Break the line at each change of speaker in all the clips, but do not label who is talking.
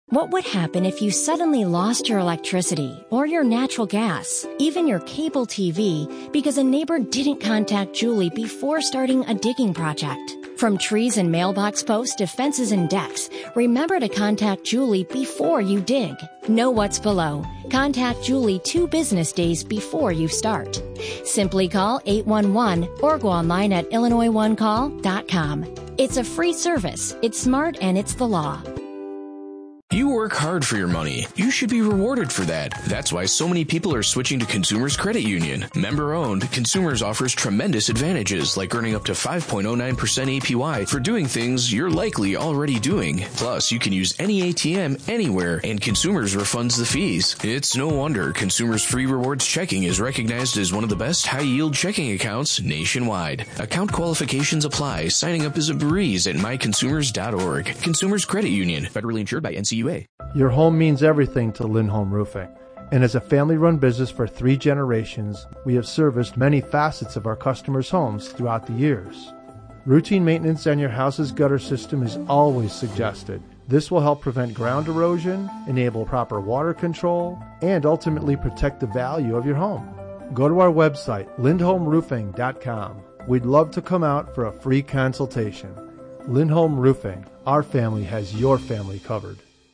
What would happen if you suddenly lost your electricity or your natural gas, even your cable TV, because a neighbor didn't contact Julie before starting a digging project? From trees and mailbox posts to fences and decks, remember to contact Julie before you dig. Know what's below. Contact Julie 2 business days before you start. Simply call 811 or go online at IllinoisOneCall.com. It's a free service. It's smart and it's the law.
You work hard for your money. You should be rewarded for that. That's why so many people are switching to Consumers Credit Union. Member-owned, Consumers offers tremendous advantages like earning up to 5.09% APY for doing things you're likely already doing. Plus, you can use any ATM anywhere, and Consumers refunds the fees. It's no wonder Consumers Free Rewards Checking is recognized as one of the best high-yield checking accounts nationwide. Account qualifications apply. Signing up is a breeze at myconsumers.org. Consumers Credit Union. Federally insured by NCUA.
Your home means everything to Lindholm Roofing. And as a family-run business for 3 generations, we have serviced many facets of our customers' homes throughout the years. Routine maintenance on your house's gutter system is always suggested. This will help prevent ground erosion, enable proper water control, and ultimately protect the value of your home. Go to our website, lindholmroofing.com. We'd love to come out for a free consultation. Lindholm Roofing. Our family has your family covered.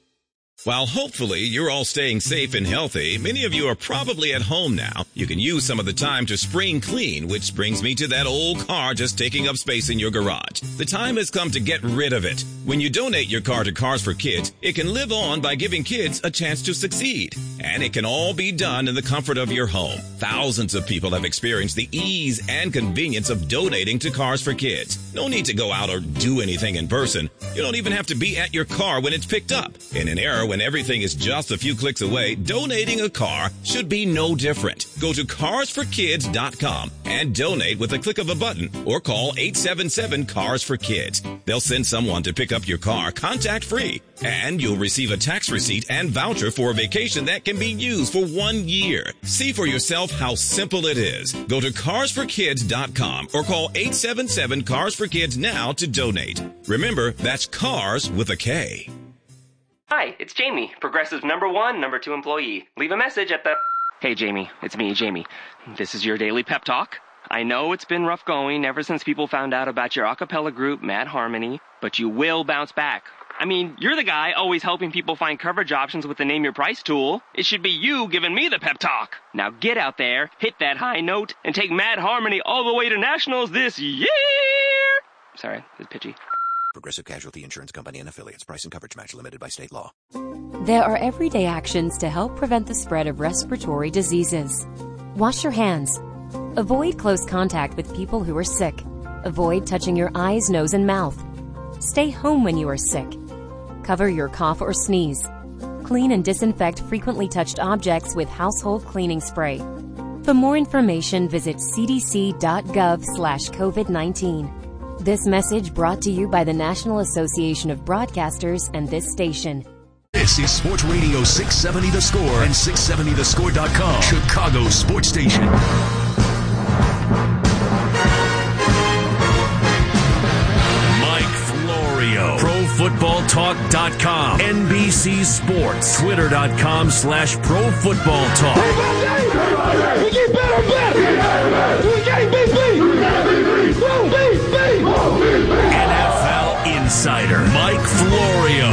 While hopefully you're all staying safe and healthy, many of you are probably at home now. You can use some of the time to spring clean, which brings me to that old car just taking up space in your garage. The time has come to get rid of it. When you donate your car to Cars for Kids, it can live on by giving kids a chance to succeed. And it can all be done in the comfort of your home. Thousands of people have experienced the ease and convenience of donating to Cars for Kids. No need to go out or do anything in person. You don't even have to be at your car when it's picked up. In an era when everything is just a few clicks away, donating a car should be no different. Go to carsforkids.com and donate with a click of a button or call 877-CARS-FOR-KIDS. They'll send someone to pick up your car contact-free, and you'll receive a tax receipt and voucher for a vacation that can be used for 1 year. See for yourself how simple it is. Go to carsforkids.com or call 877-CARS-FOR-KIDS now to donate. Remember, that's CARS with a K.
Hi, it's Jamie, Progressive #1, #2 employee. Leave a message at the... Hey, Jamie, it's me, Jamie. This is your daily pep talk. I know it's been rough going ever since people found out about your a cappella group, Mad Harmony, but you will bounce back. I mean, you're the guy always helping people find coverage options with the Name Your Price tool. It should be you giving me the pep talk. Now get out there, hit that high note, and take Mad Harmony all the way to nationals this year! Sorry, it's pitchy.
Progressive Casualty Insurance Company and Affiliates. Price and coverage match limited by state law.
There are everyday actions to help prevent the spread of respiratory diseases. Wash your hands. Avoid close contact with people who are sick. Avoid touching your eyes, nose, and mouth. Stay home when you are sick. Cover your cough or sneeze. Clean and disinfect frequently touched objects with household cleaning spray. For more information, visit cdc.gov/COVID-19. This message brought to you by the National Association of Broadcasters and this station.
This is Sports Radio 670 The Score and 670thescore.com, Chicago's sports station. Mike Florio, ProFootballTalk.com, NBC Sports, Twitter.com/ProFootballTalk.
We get better. We can't beat me.
NFL Insider, Mike Florio.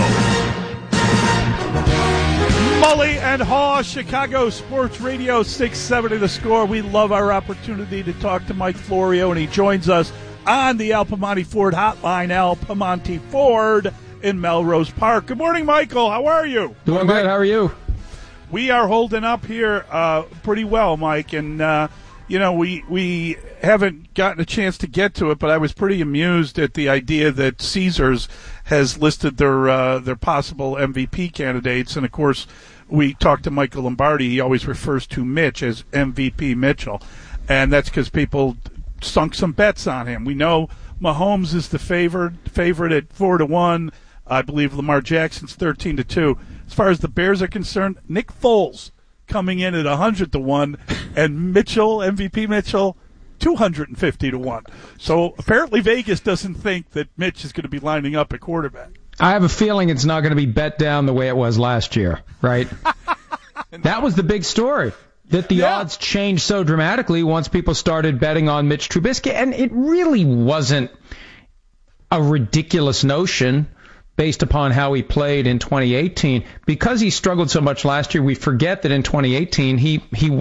Mully and Haw, Chicago Sports Radio 670 The Score. We love our opportunity to talk to Mike Florio, and he joins us on the Al Piemonte Ford hotline, Al Piemonte Ford in Melrose Park. Good morning, Michael. How are you?
Doing good. How are you?
We are holding up here pretty well, Mike, and we haven't gotten a chance to get to it, but I was pretty amused at the idea that Caesars has listed their possible MVP candidates, and of course we talked to Michael Lombardi. He always refers to Mitch as MVP Mitchell, and that's because people sunk some bets on him. We know Mahomes is the favorite at 4-1. I believe Lamar Jackson's 13-2. As far as the Bears are concerned, Nick Foles coming in at 100-1, and Mitchell, MVP Mitchell, 250-1. So apparently Vegas doesn't think that Mitch is going to be lining up at quarterback.
I have a feeling it's not going to be bet down the way it was last year, right? That was the big story, that the odds changed so dramatically once people started betting on Mitch Trubisky. And it really wasn't a ridiculous notion based upon how he played in 2018. Because he struggled so much last year, we forget that in 2018 he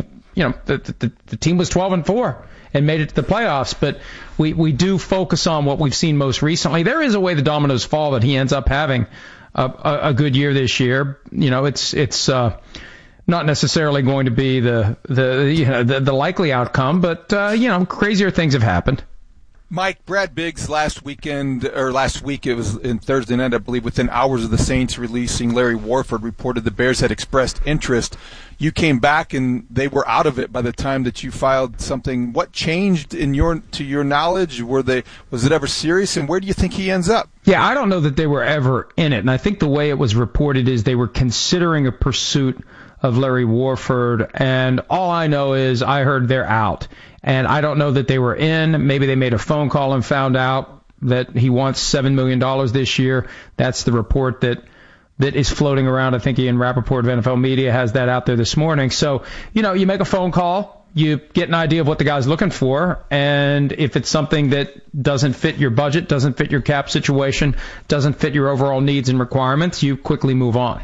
the team was 12-4 and made it to the playoffs. But we do focus on what we've seen most recently. There is a way the dominoes fall that he ends up having a good year this year. It's not necessarily going to be the likely outcome, but crazier things have happened.
Mike, Brad Biggs last week, it was in Thursday night, I believe, within hours of the Saints releasing Larry Warford, reported the Bears had expressed interest. You came back and they were out of it by the time that you filed something. What changed to your knowledge? Was it ever serious, and where do you think he ends up?
Yeah, I don't know that they were ever in it, and I think the way it was reported is they were considering a pursuit of Larry Warford, and all I know is I heard they're out. And I don't know that they were in. Maybe they made a phone call and found out that he wants $7 million this year. That's the report that is floating around. I think Ian Rappaport of NFL Media has that out there this morning. So, you make a phone call, you get an idea of what the guy's looking for, and if it's something that doesn't fit your budget, doesn't fit your cap situation, doesn't fit your overall needs and requirements, you quickly move on.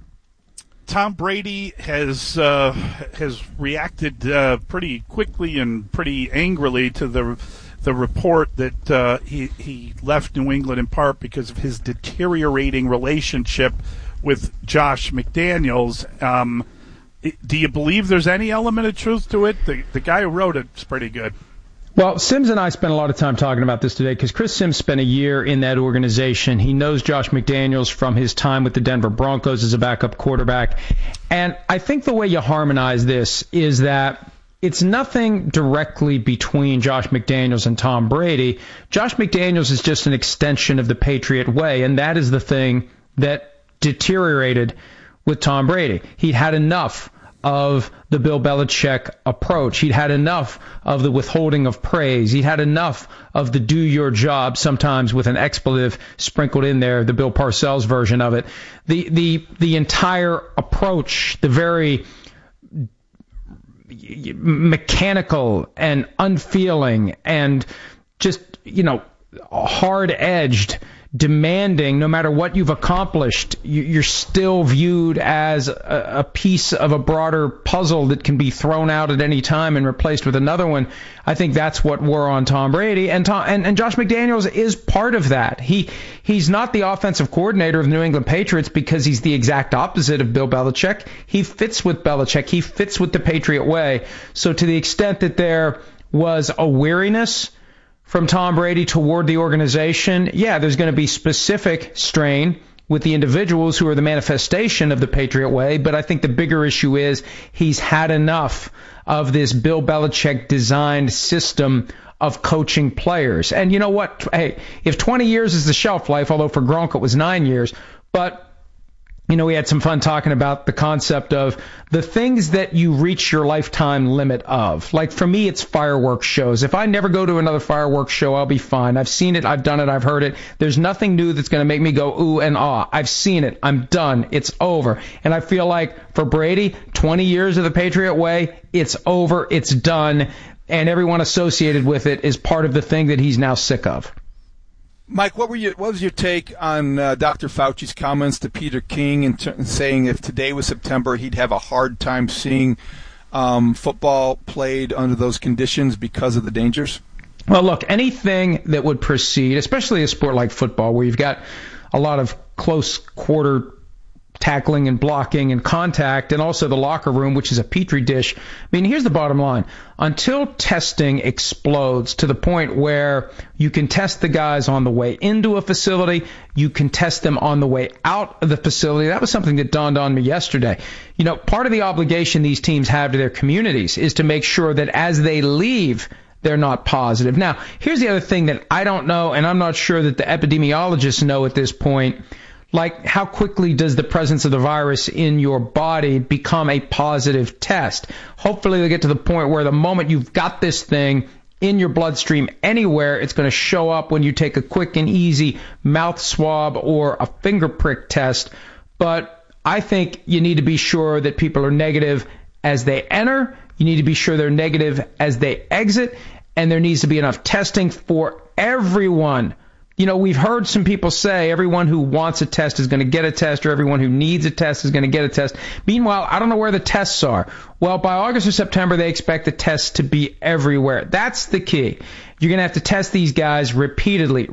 Tom Brady has reacted pretty quickly and pretty angrily to the report that he left New England in part because of his deteriorating relationship with Josh McDaniels. Do you believe there's any element of truth to it? The guy who wrote it's pretty good.
Well, Sims and I spent a lot of time talking about this today because Chris Sims spent a year in that organization. He knows Josh McDaniels from his time with the Denver Broncos as a backup quarterback. And I think the way you harmonize this is that it's nothing directly between Josh McDaniels and Tom Brady. Josh McDaniels is just an extension of the Patriot way, and that is the thing that deteriorated with Tom Brady. He'd had enough of the Bill Belichick approach. He'd had enough of the withholding of praise. He'd had enough of the do your job, sometimes with an expletive sprinkled in there, the Bill Parcells version of it. The entire approach, the very mechanical and unfeeling and just, hard-edged, demanding, no matter what you've accomplished, you're still viewed as a piece of a broader puzzle that can be thrown out at any time and replaced with another one. I think that's what wore on Tom Brady, and Josh McDaniels is part of that. He's not the offensive coordinator of the New England Patriots because he's the exact opposite of Bill Belichick. He fits with Belichick. He fits with the Patriot way. So to the extent that there was a weariness from Tom Brady toward the organization, yeah, there's going to be specific strain with the individuals who are the manifestation of the Patriot way, but I think the bigger issue is he's had enough of this Bill Belichick designed system of coaching players. And you know what? Hey, if 20 years is the shelf life, although for Gronk it was 9 years, but we had some fun talking about the concept of the things that you reach your lifetime limit of. Like for me, it's fireworks shows. If I never go to another fireworks show, I'll be fine. I've seen it. I've done it. I've heard it. There's nothing new that's going to make me go ooh and ah. I've seen it. I'm done. It's over. And I feel like for Brady, 20 years of the Patriot way, it's over. It's done. And everyone associated with it is part of the thing that he's now sick of.
Mike, what was your take on Dr. Fauci's comments to Peter King and saying if today was September, he'd have a hard time seeing football played under those conditions because of the dangers?
Well, look, anything that would proceed, especially a sport like football where you've got a lot of close quarter tackling and blocking and contact, and also the locker room, which is a petri dish. I mean, here's the bottom line. Until testing explodes to the point where you can test the guys on the way into a facility, you can test them on the way out of the facility. That was something that dawned on me yesterday. Part of the obligation these teams have to their communities is to make sure that as they leave, they're not positive. Now, here's the other thing that I don't know, and I'm not sure that the epidemiologists know at this point. Like, how quickly does the presence of the virus in your body become a positive test? Hopefully they'll get to the point where the moment you've got this thing in your bloodstream anywhere. It's going to show up when you take a quick and easy mouth swab or a finger prick test. But I think you need to be sure that people are negative as they enter. You need to be sure they're negative as they exit. And there needs to be enough testing for everyone. You know, we've heard some people say everyone who wants a test is going to get a test, or everyone who needs a test is going to get a test. Meanwhile, I don't know where the tests are. Well, by August or September, they expect the tests to be everywhere. That's the key. You're going to have to test these guys repeatedly,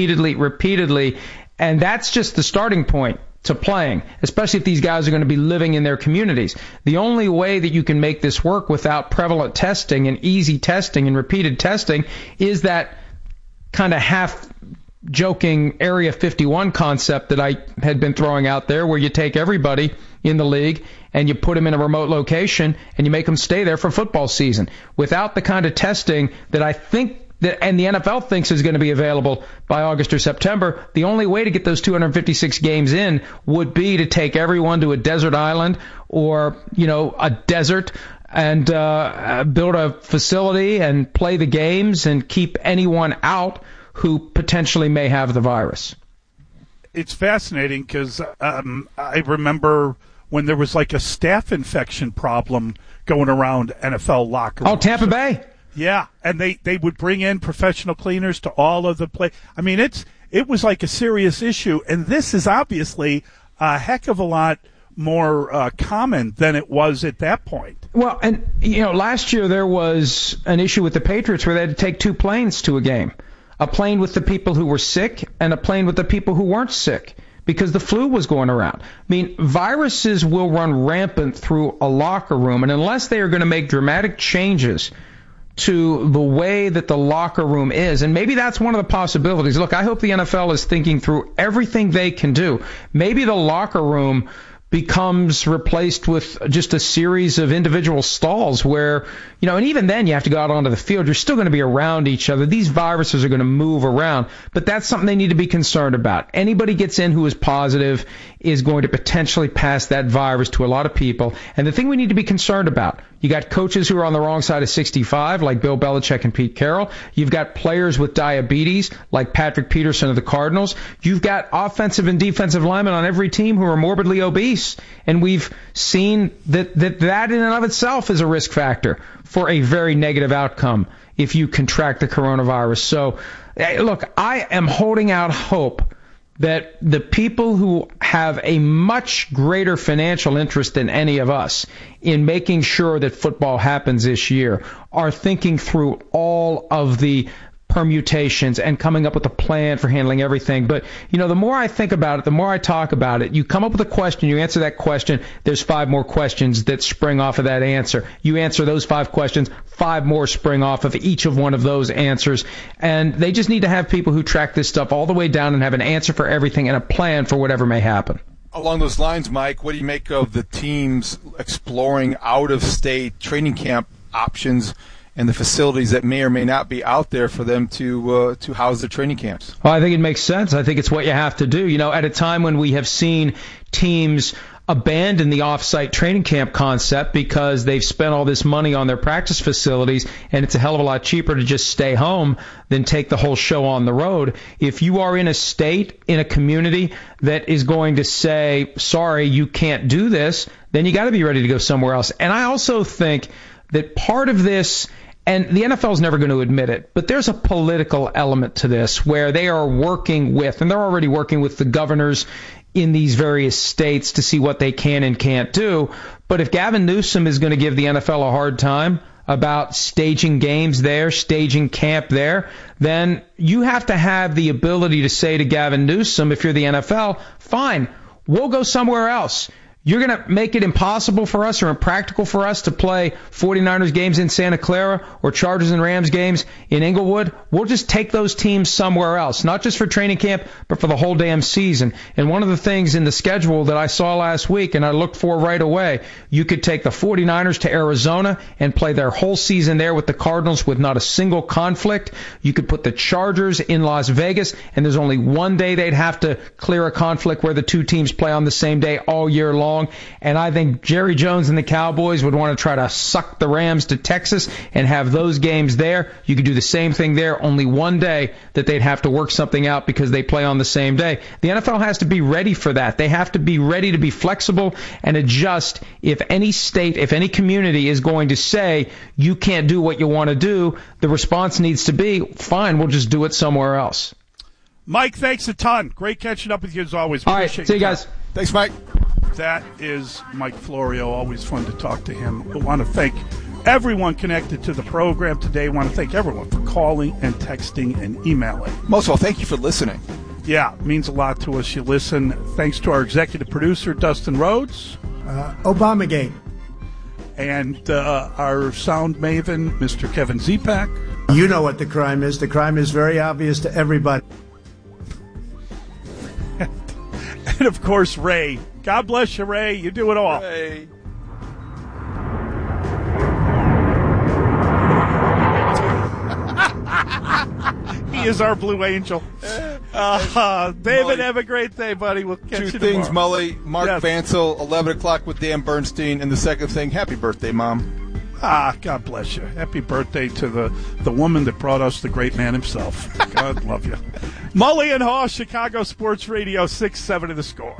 and that's just the starting point to playing, especially if these guys are going to be living in their communities. The only way that you can make this work without prevalent testing and easy testing and repeated testing is that kind of half-joking Area 51 concept that I had been throwing out there, where you take everybody in the league and you put them in a remote location and you make them stay there for football season. Without the kind of testing that I think and the NFL thinks is going to be available by August or September, the only way to get those 256 games in would be to take everyone to a desert island or, you know, a desert and build a facility and play the games and keep anyone out who potentially may have the virus.
It's fascinating because I remember when there was like a staph infection problem going around NFL locker rooms.
Oh, Tampa Bay.
Yeah, and they would bring in professional cleaners to all of the play. I mean, it was like a serious issue, and this is obviously a heck of a lot more common than it was at that point.
Well, and, you know, last year there was an issue with the Patriots where they had to take two planes to a game. A plane with the people who were sick and a plane with the people who weren't sick, because the flu was going around. I mean, viruses will run rampant through a locker room, and unless they are going to make dramatic changes to the way that the locker room is, and maybe that's one of the possibilities. Look, I hope the NFL is thinking through everything they can do. Maybe the locker room becomes replaced with just a series of individual stalls where, you know, and even then you have to go out onto the field. You're still going to be around each other. These viruses are going to move around, but that's something they need to be concerned about. Anybody gets in who is positive is going to potentially pass that virus to a lot of people. And the thing we need to be concerned about, you got coaches who are on the wrong side of 65, like Bill Belichick and Pete Carroll. You've got players with diabetes, like Patrick Peterson of the Cardinals. You've got offensive and defensive linemen on every team who are morbidly obese. And we've seen that in and of itself is a risk factor for a very negative outcome if you contract the coronavirus. So, look, I am holding out hope that the people who have a much greater financial interest than any of us in making sure that football happens this year are thinking through all of the permutations and coming up with a plan for handling everything. But, you know, the more I think about it, the more I talk about it, you come up with a question, you answer that question, there's 5 more questions that spring off of that answer. You answer those 5 questions, 5 more spring off of each of one of those answers. And they just need to have people who track this stuff all the way down and have an answer for everything and a plan for whatever may happen.
Along those lines, Mike, what do you make of the teams exploring out-of-state training camp options and the facilities that may or may not be out there for them to house their training camps?
Well, I think it makes sense. I think it's what you have to do. You know, at a time when we have seen teams abandon the off-site training camp concept because they've spent all this money on their practice facilities, and it's a hell of a lot cheaper to just stay home than take the whole show on the road. If you are in a state, in a community that is going to say, sorry, you can't do this, then you got to be ready to go somewhere else. And I also think that part of this, and the NFL is never going to admit it, but there's a political element to this where they are working with, and they're already working with the governors in these various states to see what they can and can't do. But if Gavin Newsom is going to give the NFL a hard time about staging games there, staging camp there, then you have to have the ability to say to Gavin Newsom, if you're the NFL, fine, we'll go somewhere else. You're going to make it impossible for us or impractical for us to play 49ers games in Santa Clara or Chargers and Rams games in Inglewood. We'll just take those teams somewhere else, not just for training camp, but for the whole damn season. And one of the things in the schedule that I saw last week and I looked for right away, you could take the 49ers to Arizona and play their whole season there with the Cardinals with not a single conflict. You could put the Chargers in Las Vegas, and there's only one day they'd have to clear a conflict where the two teams play on the same day all year long. long. And I think Jerry Jones and the Cowboys would want to try to suck the Rams to Texas and have those games there. You could do the same thing there, only one day that they'd have to work something out because they play on the same day. The NFL has to be ready for that. They have to be ready to be flexible and adjust if any state, if any community is going to say you can't do what you want to do. The response needs to be, fine, we'll just do it somewhere else.
Mike, thanks a ton. Great catching up with you as always.
All right, see you guys.
Thanks, Mike.
That is Mike Florio. Always fun to talk to him. I want to thank everyone connected to the program today. I want to thank everyone for calling and texting and emailing.
Most of all, thank you for listening.
Yeah, it means a lot to us. You listen. Thanks to our executive producer, Dustin Rhodes.
Obamagate.
And our sound maven, Mr. Kevin Zepak.
You know what the crime is. The crime is very obvious to everybody.
And, of course, Ray. God bless you, Ray. You do it all.
Ray.
He is our Blue Angel. David, have a great day, buddy. We'll catch you tomorrow.
2 things, Mully. Mark Vancil, 11 o'clock with Dan Bernstein. And the second thing, happy birthday, Mom.
God bless you. Happy birthday to the woman that brought us the great man himself. God love you. Mully and Haw, Chicago Sports Radio, 6-7 The Score.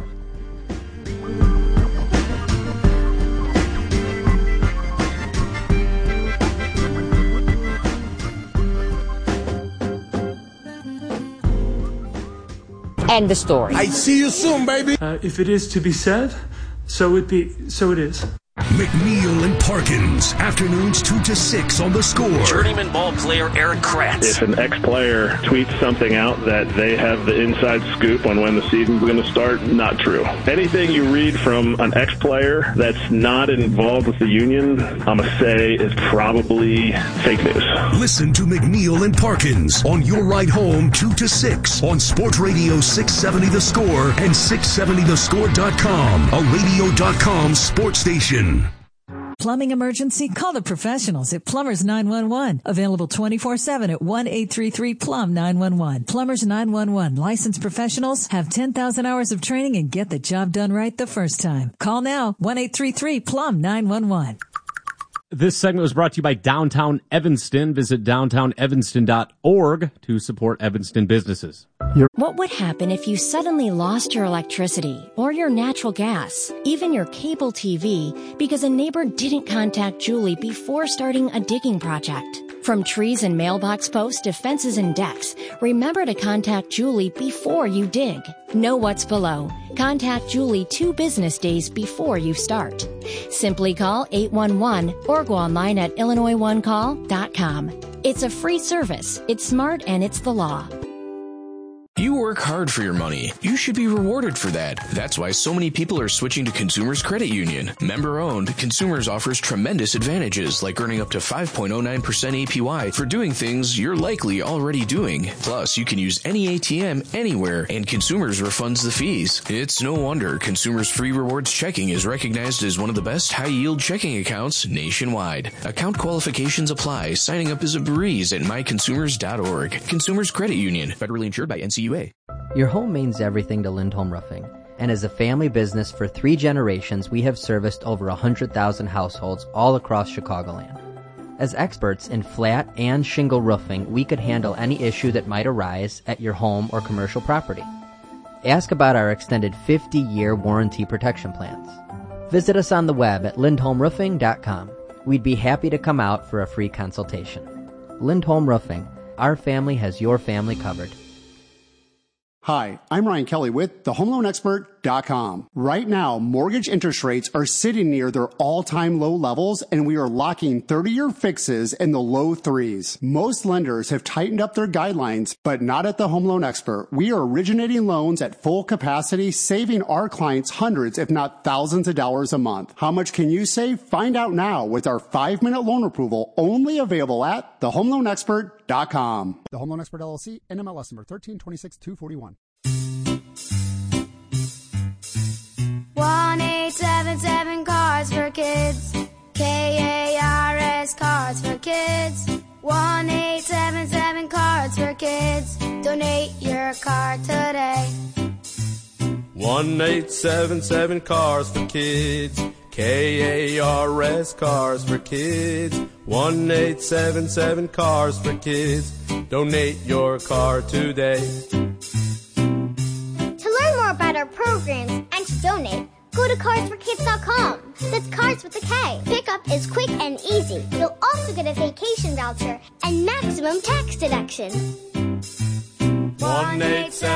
End the story.
I see you soon, baby.
If it is to be said, so it is.
McNeil and Parkins, afternoons 2 to 6 on The Score.
Journeyman ball player Eric Kratz.
If an ex-player tweets something out that they have the inside scoop on when the season's going to start, not true. Anything you read from an ex-player that's not involved with the union, I'm going to say is probably fake news.
Listen to McNeil and Parkins on your ride home 2 to 6 on Sports Radio 670 The Score and 670thescore.com, a radio.com sports station.
Plumbing emergency? Call the professionals at Plumbers 911. Available 24/7 at 1-833-PLUM-911. Plumbers 911. Licensed professionals have 10,000 hours of training and get the job done right the first time. Call now. 1-833-PLUM-911.
This segment was brought to you by Downtown Evanston. Visit downtownevanston.org to support Evanston businesses.
What would happen if you suddenly lost your electricity or your natural gas, even your cable TV, because a neighbor didn't contact Julie before starting a digging project? From trees and mailbox posts to fences and decks, remember to contact Julie before you dig. Know what's below. Contact Julie 2 business days before you start. Simply call 811 or go online at IllinoisOneCall.com. It's a free service. It's smart and it's the law.
You work hard for your money. You should be rewarded for that. That's why so many people are switching to Consumers Credit Union. Member-owned, Consumers offers tremendous advantages like earning up to 5.09% APY for doing things you're likely already doing. Plus, you can use any ATM anywhere, and Consumers refunds the fees. It's no wonder Consumers Free Rewards Checking is recognized as one of the best high-yield checking accounts nationwide. Account qualifications apply. Signing up is a breeze at myconsumers.org. Consumers Credit Union. Federally insured by NCUA.
Your home means everything to Lindholm Roofing. And as a family business for 3 generations, we have serviced over 100,000 households all across Chicagoland. As experts in flat and shingle roofing, we could handle any issue that might arise at your home or commercial property. Ask about our extended 50-year warranty protection plans. Visit us on the web at lindholmroofing.com. We'd be happy to come out for a free consultation. Lindholm Roofing. Our family has your family covered.
Hi, I'm Ryan Kelly with thehomeloanexpert.com. Right now, mortgage interest rates are sitting near their all-time low levels, and we are locking 30-year fixes in the low 3s. Most lenders have tightened up their guidelines, but not at the Home Loan Expert. We are originating loans at full capacity, saving our clients hundreds, if not thousands of dollars a month. How much can you save? Find out now with our 5-minute loan approval, only available at thehomeloanexpert.com. The Home Loan Expert LLC, NMLS number 1326241.
1-877 Cards for Kids. KARS Cards for Kids. 1-877 Cards for Kids. Donate your card today.
1-877 Cars for Kids. KARS Cars for Kids. 1-877 Cars for Kids. Donate your car today.
To learn more about our programs and to donate, go to carsforkids.com. That's Cars with a K. Pickup is quick and easy. You'll also get a vacation voucher and maximum tax deduction.
1-877